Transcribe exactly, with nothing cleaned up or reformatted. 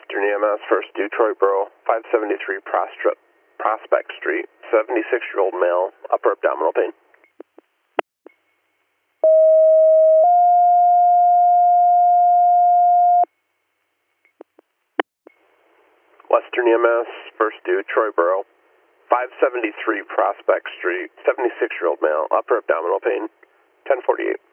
Western E M S, first Detroit Borough, five seventy-three Prostr- Prospect Street, seventy-six-year-old male, upper abdominal pain. Western E M S, first Detroit Borough, five seventy-three Prospect Street, seventy-six-year-old male, upper abdominal pain, ten forty-eight.